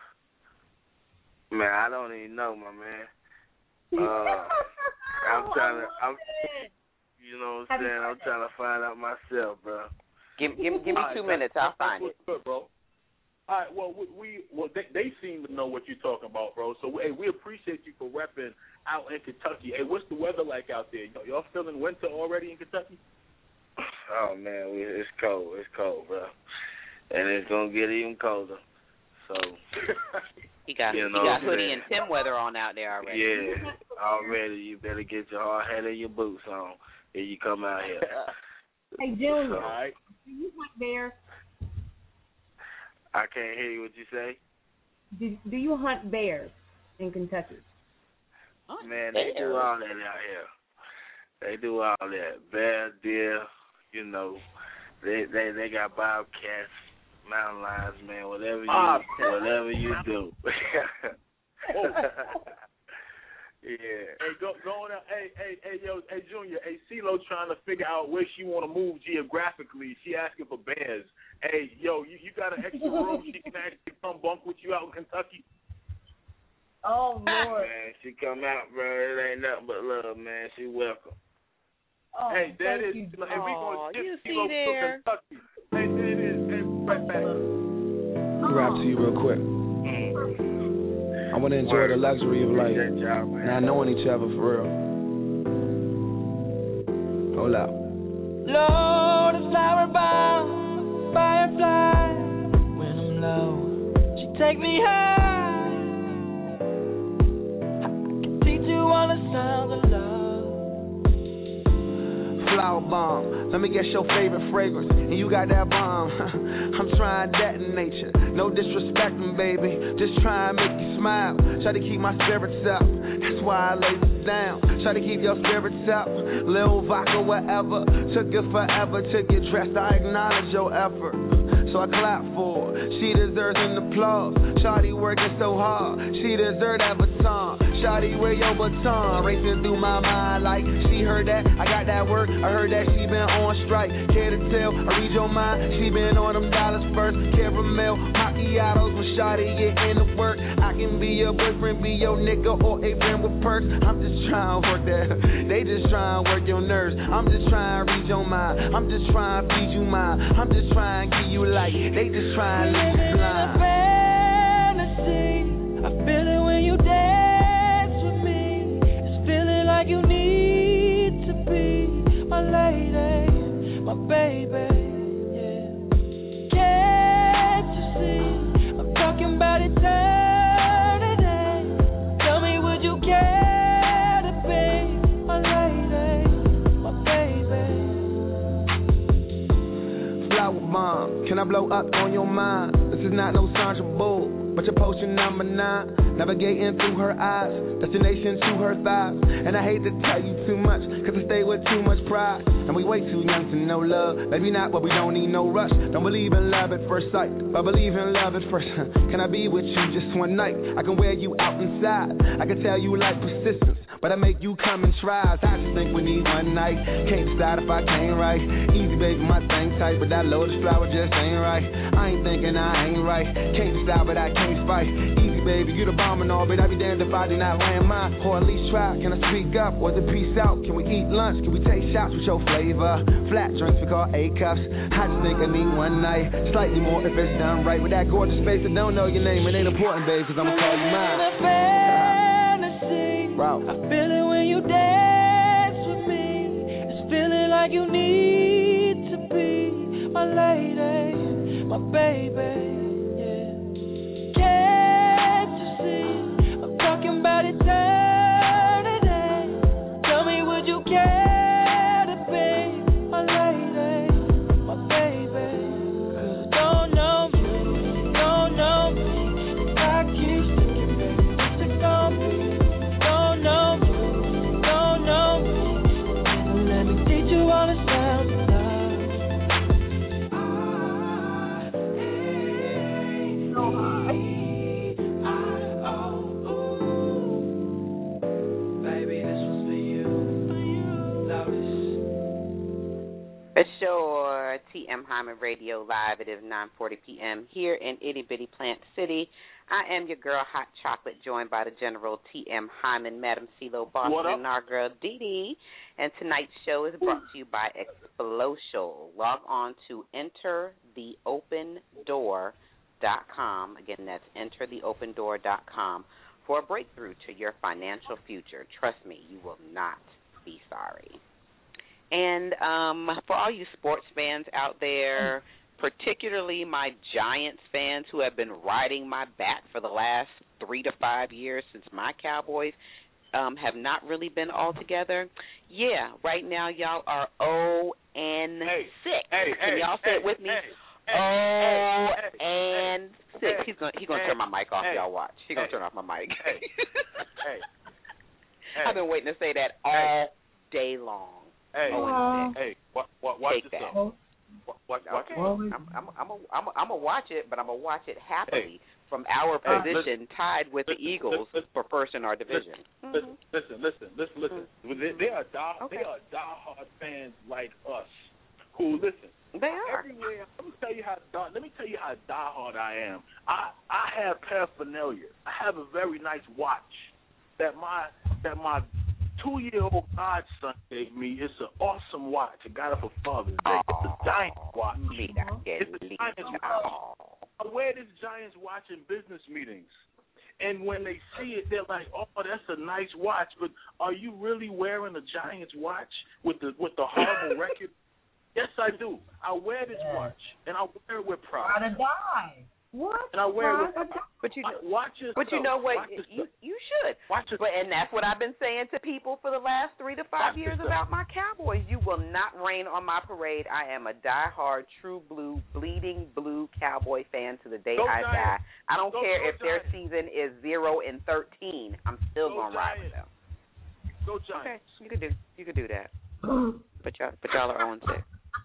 Man, I don't even know, my man. Uh, I'm trying to, I'm, you know what I'm saying? I'm trying to find out myself, bro. Give give give me two minutes. I'll find it. Good, bro. All right. Well, we, we well they, they seem to know what you're talking about, bro. So hey, we appreciate you for repping out in Kentucky. Hey, what's the weather like out there? Y- y'all feeling winter already in Kentucky? Oh man, we, it's cold. It's cold, bro, and it's gonna get even colder. So He got you he know, got hoodie man. and Tim weather on out there already. Yeah, already. You better get your hard hat and your boots on if you come out here. Hey, Junior, So, do you hunt bears? I can't hear you. What you say? Do, do you hunt bears in Kentucky? Man, they do all that out here. They do all that. Bear, deer, you know. They they they got bobcats, mountain lions, man. Whatever you Ah, whatever you do. Yeah. Hey, go going out. Hey, hey, hey, yo, hey, Junior. Hey, CeeLo trying to figure out where she want to move geographically. She asking for bears. Hey, yo, you, you got an extra room? She can actually come bunk with you out in Kentucky. Oh Lord. Man, she come out, bro. It ain't nothing but love, man. She welcome. Oh, hey, there it is. you. And we Aw, going you to see there? Kentucky. Hey, there it is. Hey, right back. Let me rap to you real quick. I want to enjoy the luxury of life, not knowing each other for real. Hold up. Lord, a flower bomb, firefly. When I'm low, she take me high. I can teach you all the sounds of love. Flower bomb, let me guess your favorite fragrance, and you got that bomb. I'm trying that in nature. No disrespecting, baby. Just try and make you smile. Try to keep my spirits up. That's why I lay this down. Try to keep your spirits up. Lil vodka, whatever. Took it forever to get dressed. I acknowledge your effort. So I clap for her. She deserves an applause. Shawty working so hard. She deserves that baton. Shawty, where your baton? Racing through my mind like she heard that. I got that work. I heard that she been on strike. Care to tell? I read your mind. She been on them dollars first. Caramel, macchiatos when Shawty get into work. I can be your boyfriend, be your nigga, or a friend with perks. I'm just trying to work that. They just trying to work your nerves. I'm just trying to read your mind. I'm just trying to feed you mine. I'm just trying to give you light. They just trying to leave you blind. Fantasy, I feel it when you dance with me. It's feeling like you need to be my lady, my baby. Yeah. Can't you see? I'm talking about eternity. Tell me, would you care to be my lady, my baby? Flower bomb, can I blow up on your mind? This is not no Sandra Bull, but your potion number nine. Navigating through her eyes, destination to her thighs. And I hate to tell you too much, cause I stay with too much pride. And we way too young to know love. Maybe not, but we don't need no rush. Don't believe in love at first sight, but believe in love at first. Can I be with you just one night? I can wear you out inside. I can tell you like persistence, but I make you come and try. I just think we need one night. Can't decide if I can't right. Easy baby, my thing tight, but that lotus flower just ain't right. I ain't thinking I ain't right. Can't decide, but I can't fight. Easy baby, you the bomb and all, but I be damned if I do not land mine. Or at least try. Can I speak up? Or is it peace out? Can we eat lunch? Can we take shots with your flavor? Flat drinks we call A-cups. I just think I need one night. Slightly more if it's done right. With that gorgeous face, I don't know your name. It ain't important, babe, cause I'ma call you mine. Bro. I feel it when you dance with me. It's feeling like you need to be my lady, my baby. Yeah. Can't you see? I'm talking about eternity. T M Hyman Radio Live. It is nine forty p.m. here in Itty Bitty Plant City. I am your girl, Hot Chocolate, joined by the General T M Hyman, Madam CeeLo Boston, and our girl, Dee Dee. And tonight's show is brought to you by Explosial. Log on to enter the open door dot com. Again, that's enter the open door dot com for a breakthrough to your financial future. Trust me, you will not be sorry. And um, for all you sports fans out there, particularly my Giants fans who have been riding my back for the last three to five years since my Cowboys um, have not really been all together, yeah, right now y'all are oh and six. Hey, Can hey, y'all say hey, it with me? Hey, oh hey, and hey, six. Hey, he's gonna he's gonna hey, turn my mic off. Hey, y'all watch. He's gonna hey, turn off my mic. Hey, hey, hey, I've been waiting to say that all day long. Hey, oh, hey, watch, watch Take this that. Watch, watch, okay. watch I'm I'm I'm a, I'm a, I'm a watch it, but I'm gonna watch it happily hey. from our Hey, position, listen, tied with listen, the Eagles listen, for first in our division. Listen, Mm-hmm. listen, listen, listen, listen. Mm-hmm. They, they are die, okay. they are diehard fans like us who listen. They are. Everywhere. Let me tell you how. Let me tell you how diehard I am. I I have paraphernalia. I have a very nice watch that my that my two-year-old godson gave me. It's an awesome watch. I got it for Father's Day. It's a Giants watch. It's a Giants watch. I wear this Giants watch in business meetings. And when they see it, they're like, "Oh, that's a nice watch." But are you really wearing a Giants watch with the with the horrible record? Yes, I do. I wear this watch, and I wear it with pride. Gotta die. What? And I wear it with pride? But you, watch yourself. but you know what? Watch You you should. Watch but and that's what I've been saying to people for the last three to five watch years yourself. about my Cowboys. You will not rain on my parade. I am a diehard, true blue, bleeding blue Cowboy fan to the day Go I Giants. die. I don't Go, care go if their Giants. season is zero and thirteen. I'm still Go gonna ride with them. Go Giants. Okay, you could do you could do that. but y'all but y'all are on six.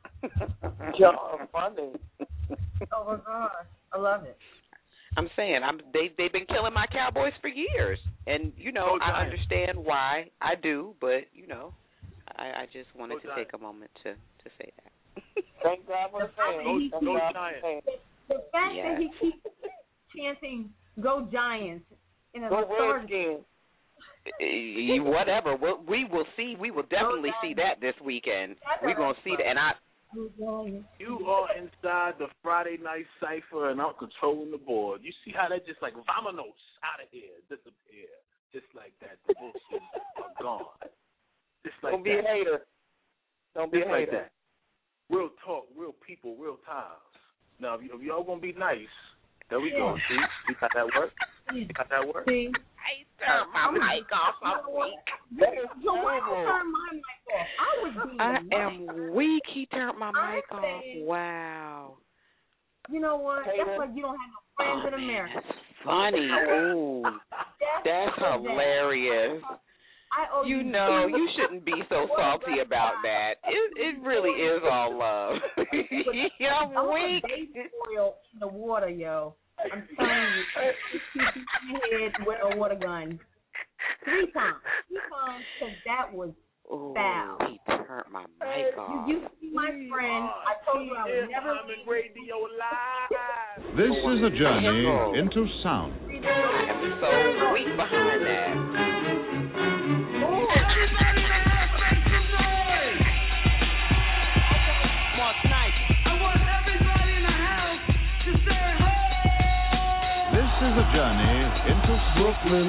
Y'all are funny. Oh my gosh, I love it. I'm saying I'm they they've been killing my Cowboys for years, and you know Go I Giants. understand why. I do, but you know I, I just wanted Go to Giants. take a moment to to say that. Thank God for the fans. Go, Thank go God Giants. for the fans. The fact Yes. that he keeps chanting "Go Giants" in a Go start, Redskins. Eh, Whatever, we'll, we will see. We will definitely see that this weekend. We're gonna see that, and I. You are inside the Friday night cipher, and I'm controlling the board. You see how that just like vamonos out of here, disappear, just like that. The bullshit are gone. Just like Don't be that. a hater. Don't be Just a like hater. that. Real talk, real people, real times. Now, if, y- if y'all gonna be nice, there we go. See, see how that work? See how that work? See, I turned my mic off. I'm weak. so why you turn my mic off? I was being I nice. am weak. He turned my I'm mic off. saying- Wow. You know what? Hater. That's like you don't have no friends Oh, in man, America. that's funny. Ooh, that's so bad. hilarious. I owe You you know, two- you shouldn't be so salty about that. It it really is all love. I'm I'm gonna weak. baby oil in the water, yo. I'm telling you, your head with a water gun three times, three times, because that was Ooh, foul. he turned my mic off. You, you see my friend? I told you I would never. Hyman Radio Live. This is a journey into sound. I am so weak behind that. This is a journey into Brooklyn.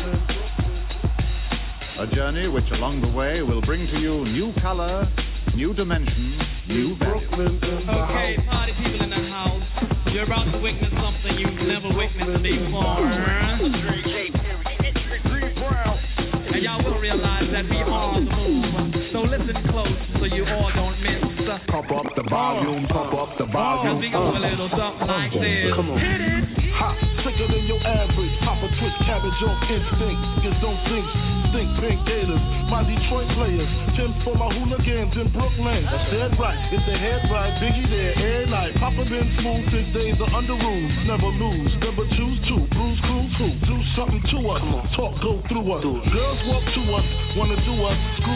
A journey which along the way will bring to you new color, new dimension, new value. Okay, party people in the house, you're about to witness something you've never witnessed before. And y'all will realize that we are the move. So listen close so you all don't miss. Pump up the volume, pump up the volume. Cause we go a little something like this. Come on. Hit it! Hot, sicker than your average. Pop a twist cabbage off instinct. Niggas don't think, stink pink gators. My Detroit players, Tim for my hooligans in Brooklyn. That's dead right. Get the head right, Biggie there every night. Papa been smooth since days are under rules. Never lose, never choose to. Bruise, cruise, who? Do something to us. Talk, go through us. Girls walk to us, wanna do us, screw us.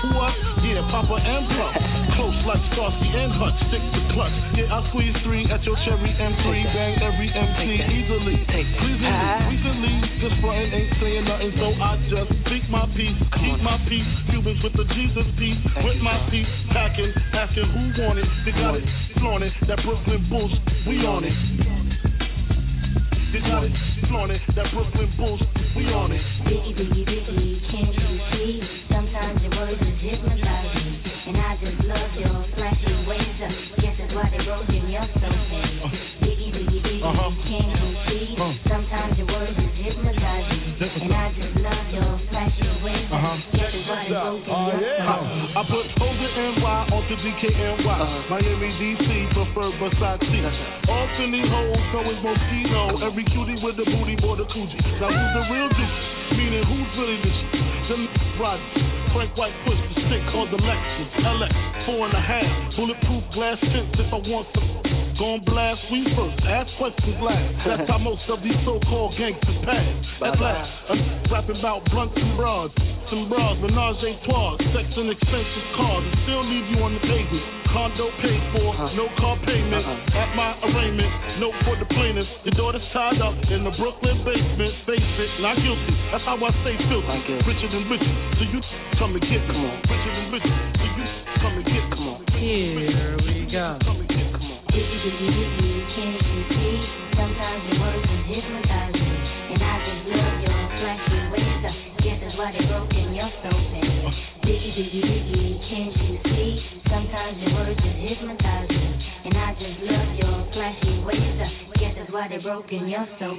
What? Yeah, Papa and Pump. Close like Starsky and Hutch, stick to clutch. Yeah, I squeeze three at your cherry M three. Bang every M C easily. Pleasingly, recently, this frontin' ain't saying nothing, so I just speak my piece, keep my peace. Cubans with the Jesus piece, with my piece, packing, asking who want it. They got it, flaunt it, that Brooklyn Bulls, we on it. They got it, flaunt it, that Brooklyn Bulls, we on it. Biggie, biggie, biggie, can't you see? Sometimes your words is hypnotizing, and I just love your flashy ways up. Guess that's why they broke in your soul. Biggie, biggie, biggie, uh-huh. can't you see? Uh-huh. Sometimes your words is hypnotizing, and I just love your flashy ways up. Uh-huh. Guess that's why they broke in uh, your yeah. soul. I put Oga N Y onto D K N Y. Uh-huh. Miami, D C, prefer Versace. All Philly hoes, so is Moschino. Every cutie with the booty, boy, the coochie. Now who's the real dude? Meaning who's really the sh- The rod. Frank White push the stick called the Lexus L X, four and a half. Bulletproof glass tips if I want to. Gon' blast we first, ask questions last. That's how most of these so-called gangsters pass. At last, I'm rapping about blunts and bras. Some bras, menage a trois, sex and expensive cars. And still leave you on the pavement. Condo paid for, no car payment. At my arraignment, note for the plaintiff. Your daughter's tied up in the Brooklyn basement. Face it, not guilty. That's how I stay filthy. Richer than richer, so you come and get me. Richer than richer, so you come and get me. Here we go. Biggie, biggie, biggie, can't you see? Sometimes your words is hypnotizing, and I just love your flashy ways up. Guess that's why they broke in your soul. Biggie, biggie, biggie, can't you see? Sometimes your words is hypnotizing, and I just love your flashy ways up. Guess that's why they broke in your soul.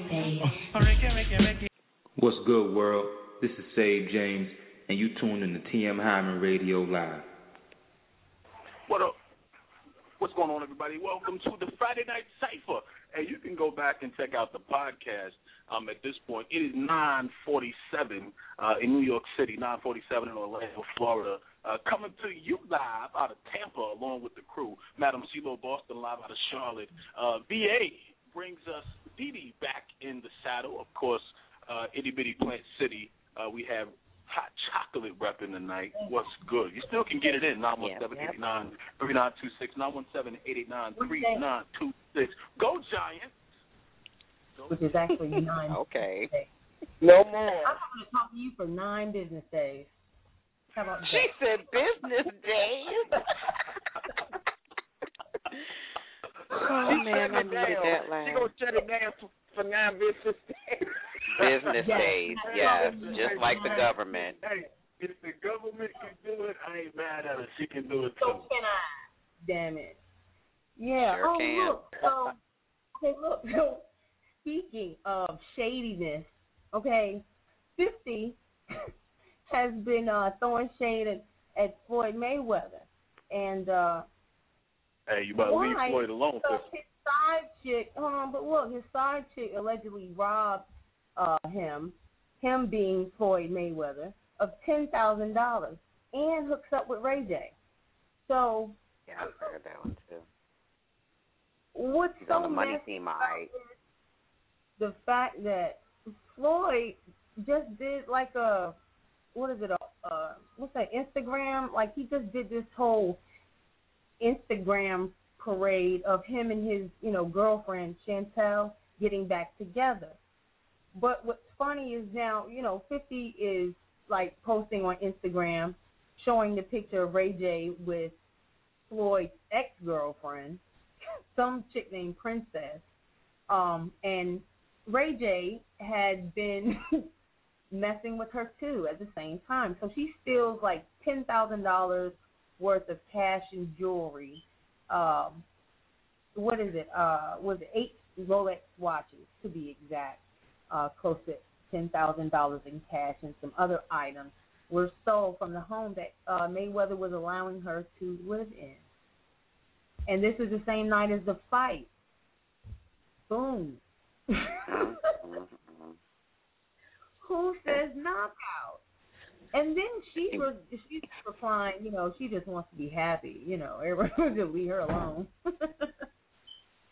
What's good, world? This is Save James, and you tuned in to T M Hyman Radio Live. What up? What's going on, everybody? Welcome to the Friday Night Cypher. And you can go back and check out the podcast um, at this point. It is nine forty-seven uh, in New York City, nine forty-seven in Orlando, Florida. Uh, coming to you live out of Tampa along with the crew. Madam CeeLo Boston live out of Charlotte. Uh, V A brings us Dee Dee back in the saddle. Of course, uh, Itty Bitty Plant City. Uh, we have Hot Chocolate repping tonight. What's good? You still can get it in nine one seven, eight eight nine, three nine two six, nine one seven, eight eight nine, three nine two six. Go Giants. Which is actually nine. Okay. No more. I'm going to talk to you for nine business days. How about that? She said business days. Oh, she man, I needed that laugh. She going to shut it down for, for nine business days. Business days, yes, just like the government. Hey, if the government can do it, I ain't mad at her. She can do it too. So can I. Damn it. Yeah. Sure oh, can. look. So, okay, look. So, speaking of shadiness, okay, fifty has been uh, throwing shade at, at Floyd Mayweather. And, uh, hey, you better leave Floyd alone. So his side chick, hold on, but look, his side chick allegedly robbed Uh, him, him being Floyd Mayweather, of ten thousand dollars, and hooks up with Ray J. So, yeah, I've heard that one too. What's He's so on the money messed team, up right? is the fact that Floyd just did like a, what is it, a, uh, what's that, Instagram? Like he just did this whole Instagram parade of him and his, you know, girlfriend Chantel getting back together. But what's funny is now, you know, fifty is like posting on Instagram, showing the picture of Ray J with Floyd's ex-girlfriend, some chick named Princess, um, and Ray J had been messing with her too at the same time. So she steals like ten thousand dollars worth of cash and jewelry. Um, what is it? Uh, was it eight Rolex watches to be exact? Uh, close to ten thousand dollars in cash and some other items were stole from the home that uh, Mayweather was allowing her to live in. And this is the same night as the fight. Boom. Who says knockout? And then she was, she's replying, you know, she just wants to be happy. You know, everyone just leave her alone.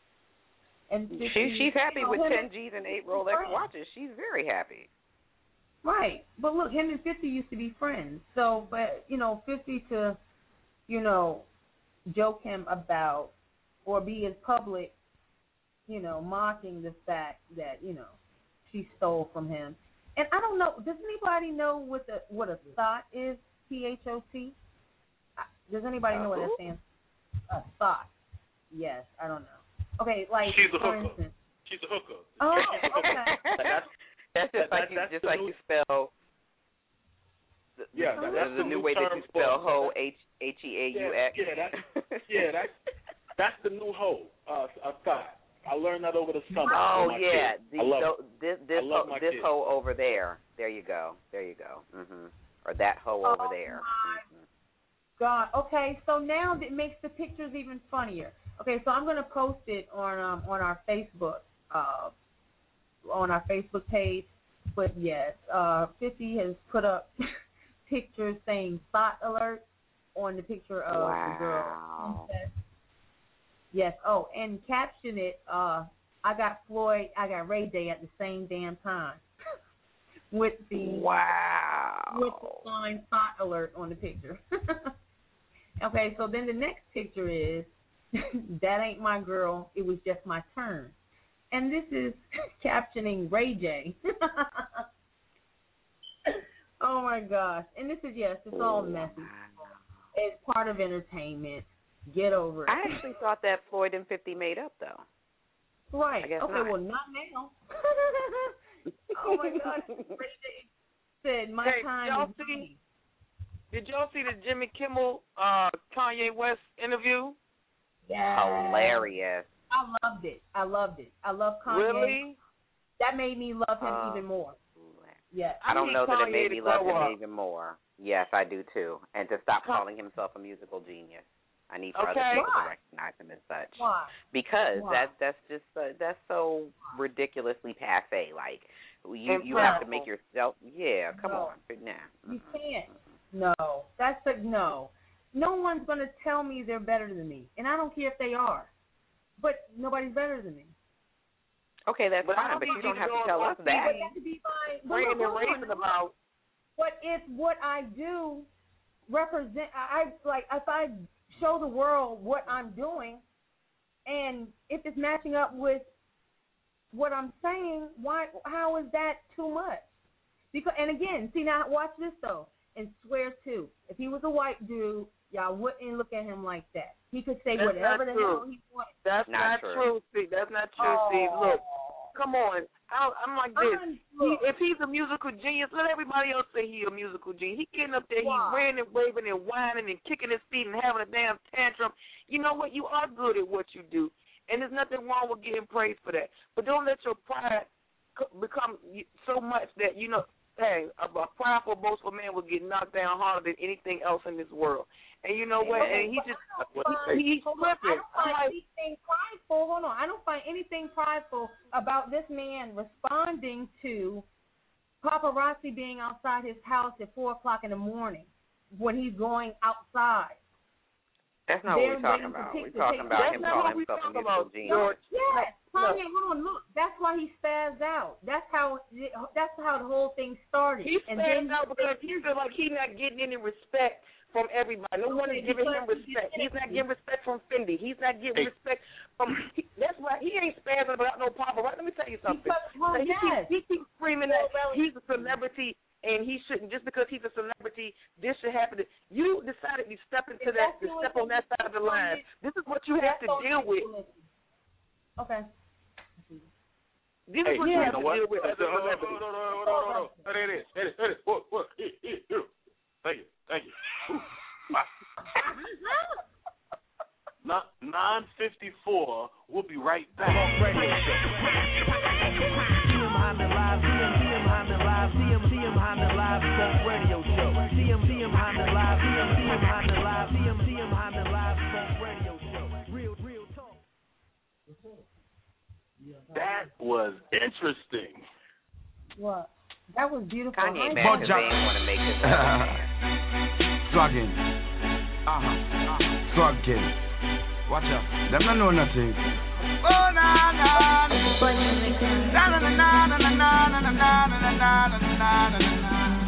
And she she's happy with ten G's and eight Rolex watches. She's very happy. Right. But look, him and fifty used to be friends. So, but, you know, fifty to, you know, joke him about or be in public, you know, mocking the fact that, you know, she stole from him. And I don't know, does anybody know what the what a thought is, T H O T? Does anybody know uh, what that stands for? A thought. Yes, I don't know. Okay, like, She's a for hooker. instance. She's a hooker. Oh, okay. that's, that's just that, like that, you, that's just the like new, you spell. The, yeah, that, that's the the new new way that you spell hoe, H H E A U X. Yeah, that's yeah, that's that's the new hoe. Uh, a thought. I learned that over the summer. Oh yeah, the, I love this this I love ho, this kids. hoe over there. There you go. There you go. Mhm. Or that hoe Oh, over there. Mm-hmm. God. Okay, so now that makes the pictures even funnier. Okay, so I'm gonna post it on um on our Facebook uh on our Facebook page. But yes, uh, fifty has put up pictures saying "thought alert" on the picture of wow. the girl. Yes. Oh, and caption it. Uh, I got Floyd. I got Ray J at the same damn time. with the wow. With the sign "thought alert" on the picture. Okay, so then the next picture is that ain't my girl. It was just my turn, and this is captioning Ray J. Oh my gosh! And this is yes, it's all messy. It's part of entertainment. Get over it. I actually thought that Floyd and fifty made up, though. Right. I guess okay, not. well, not now. Oh, my God. Said, my hey, time y'all is see, money. Did y'all see the Jimmy Kimmel, uh, Kanye West interview? Yeah. Hilarious. I loved it. I loved it. I love Kanye. Really? That made me love him uh, even more. Yes. I don't I know that Kanye it made me love him up. even more. Yes, I do, too. And to stop calling himself a musical genius. I need for okay. other people Why? to recognize him as such. Why? Because Why? that that's just uh, that's so ridiculously passe. Like you Impressive. you have to make yourself. Yeah, come No. on, nah. You can't. No. That's a no. No one's going to tell me they're better than me. And I don't care if they are. But nobody's better than me. Okay, that's But I fine, don't but you think don't you have to can tell go us on that. But that could be fine. But Ranting look, and hold on. raving about. But if what I do represent, I like if I show the world what I'm doing, and if it's matching up with what I'm saying, why? How is that too much? Because and again, see now, watch this though, and swear too. If he was a white dude, y'all wouldn't look at him like that. He could say That's whatever the not true. hell he wants. That's Not not, true. true, Steve. That's not true, Oh. Steve. Look, come on. I, I'm like this. I'm- He, if he's a musical genius, let everybody else say he's a musical genius. He getting up there, Wow. he's ranting and waving and whining and kicking his feet and having a damn tantrum. You know what? You are good at what you do, and there's nothing wrong with getting praised for that. But don't let your pride co- become so much that, you know, hey, a, a prideful, boastful man will get knocked down harder than anything else in this world. And you know what? Okay, And he but just, I don't find- he, he's hold on, I flipping. don't I'm find like, anything prideful. Hold on. I don't find anything prideful about this man responding to paparazzi being outside his house at four o'clock in the morning when he's going outside. That's not They're what we're talking waiting for about. pictures. We're talking about That's him not calling what we himself a talking musical about. genius. Yes, No. Kanye, hold on, look. That's why he spazzed out. That's how. That's how the whole thing started. He and stands then out because he feels like he's not getting any respect from everybody. No one is giving him respect. He's not getting respect from Fendi. He's not getting respect from. He, that's why he ain't spazzing about no paparazzi. Let me tell you something. Because, well, he, yes. keeps, he keeps screaming that he's a celebrity and he shouldn't. Just because he's a celebrity, this should happen. You decided to step into that, to step on that side of the line. This is what you have to deal with. Okay. This Hey, is what you you have know to what? deal with as a Hold on, celebrity. hold on, hold on, hold on. There it is. There it is. There it is. What? What? Here, here, here. Thank you. Thank you. Wow. nine fifty-four. We'll be right back. T M Hyman Live, T M Hyman Live, T M T M Hyman Live Talk Radio Show. T M T M Hyman Live, T M T M Hyman Live, T M T M Hyman Live Talk Radio Show. Real, real talk. That was interesting. What? That was beautiful. Kanye I mad know. because they didn't want to make this Slugging. Uh-huh. Slugging. Watch out. Them don't know nothing. Oh na na na na na na na na na na na na na na na na.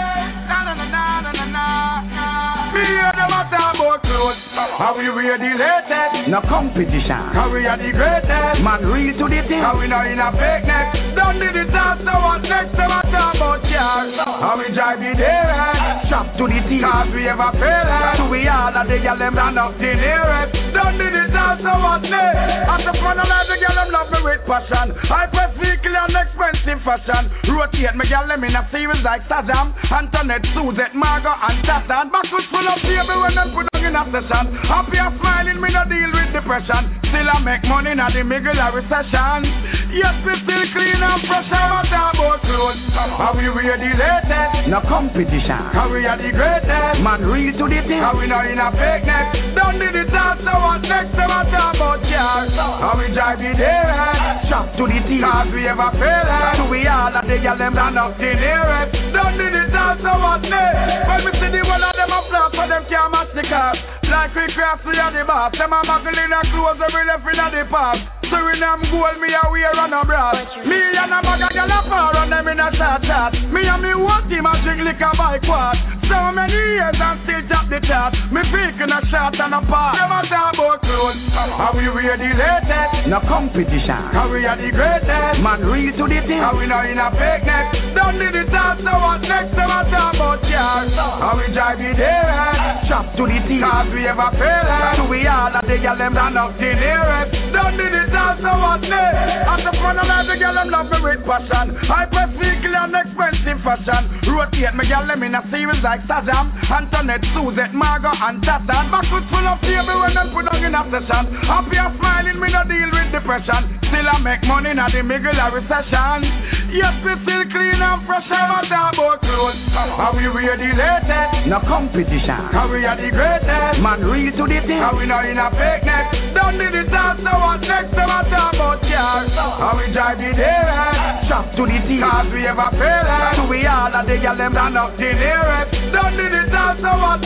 Na na na na na na. Me hear them a talk about clothes. How we wear the latest. No competition. How we are the greatest. Man real to the thing. How we not in a fake neck. Don't do the dance, so what next them a talk about cars. How we drive the day. Shop to the team. Cause we ever fail it. So we all of the girl them run up the nearest. Don't do the dance, so what next. At the front of the girl them love me with passion. I press vehicle and expensive fashion. Rotate me girl them in a series like Saddam, Antoinette, Suzette, Margot and Satan. Backwards full of baby when them put on in a session. Happy and smiling, me no deal with depression. Still I make money na the middle of recession. Yes, we still clean and fresh. I'm a talk about clothes. How we wear the latest. No competition. How we are the greatest. Man real to the thing. How we not in a fake neck. Don't do the dance, so what next them a talk about cars. How we drive the day. Shop to the team. Cause we ever fail it. So we all of the girl them run up the nearest. Don't do the dance, so what next. When we see the one of them a flap, so them can't match the cars. Like we craft, we are the boss. Them a muggle in a clothes, every left in the past. Suriname gold, me a wear on a brass. Me and a bag of gyal a far on them in a short shot. Me and me one team a drink liquor by quad. So many years and still top the chart. Me freak in a shot and a part. Them a talk about clothes. How we wear the latest. No competition. How we are the greatest. Man real to the thing. How we not in a fake neck. Don't do the dance, so what next them a talk about cars. How we drive the day. Shop to the team. Cause we ever fail it. So we all of the girl them run up the nearest. Don't do the dance, so what next. At the front of the girl them love me with passion. I press vehicle and expensive fashion. Rotate me girl them in a series like Saddam, Antoinette, Suzette, Margot and Satan. Backwards full of baby when them put on in a session. Happy and smiling, me no deal with depression. Still I make money na the middle of recession. Yes, we still clean and fresh. I'm a talk about clothes. How we wear the latest. No competition. How we are the greatest. Man real to the thing. How we not in a fake neck. Don't do the dance, so what next them a talk about cars. How we drive the day. Shop to the team. Cause we ever fail it. So we all of the girl them run up the nearest. Don't do the dance, so what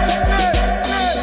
next.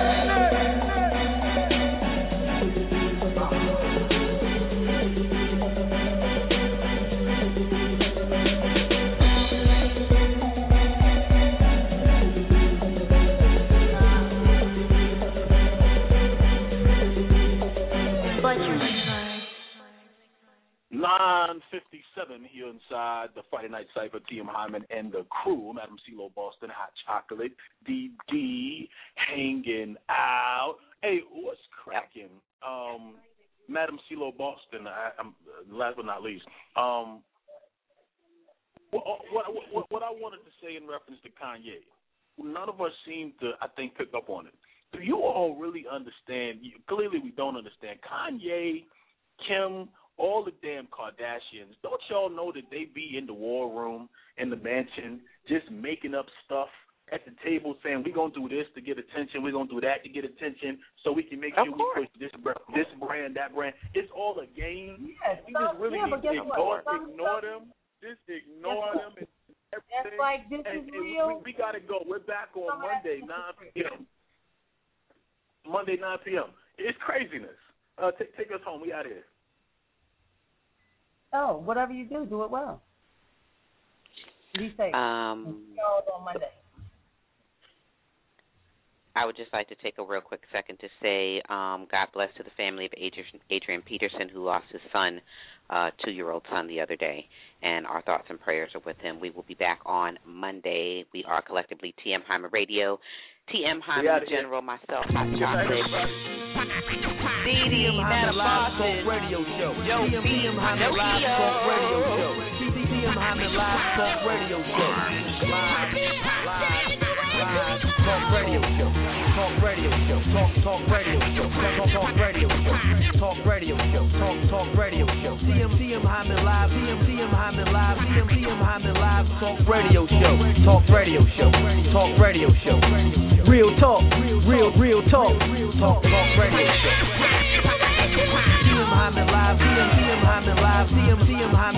nine fifty-seven here inside the Friday Night Cypher, T M Hyman and the crew, Madam CeeLo Boston, Hot Chocolate, D D, hanging out. Hey, what's cracking? Um, Madam CeeLo Boston, I, I'm, last but not least, um, what, what, what, what I wanted to say in reference to Kanye, none of us seem to, I think, pick up on it. Do you all really understand? Clearly we don't understand. Kanye, Kim, all the damn Kardashians, don't y'all know that they be in the war room, in the mansion, just making up stuff at the table saying we're going to do this to get attention, we're going to do that to get attention so we can make sure we push this, this brand, that brand. It's all a game. Yes, we just really yeah, need to ignore, ignore them, just ignore them. And everything. That's like this and, is and real. We, we got to go. We're back on Monday, nine p.m. Monday, nine p.m. It's craziness. Uh, take, take us home. We out here. Oh, whatever you do, do it well. Be safe. Um, See y'all on Monday. I would just like to take a real quick second to say um, God bless to the family of Adrian, Adrian Peterson, who lost his son, uh, two-year-old son, the other day, and our thoughts and prayers are with him. We will be back on Monday. We are collectively T M Hyman Radio. T M Hyman General, myself, Hot Chocolate. D D, Madam Boston. Radio show. Yo, T M Hyman Live Talk Radio show. T M Hyman Live Talk Radio show. Live, live, live talk radio show. Talk radio show. Talk, talk radio show. Talk, talk radio show. Talk radio show. Talk, talk radio show. T M, T M Hyman Live. T M, T M Hyman Live. T M, T M Hyman Live Talk Radio show. Talk radio show. Talk radio show. Real talk. Real, real talk. Talk, talk radio show. T M Hyman Live. T M, T M Hyman Live. T M, T M Hyman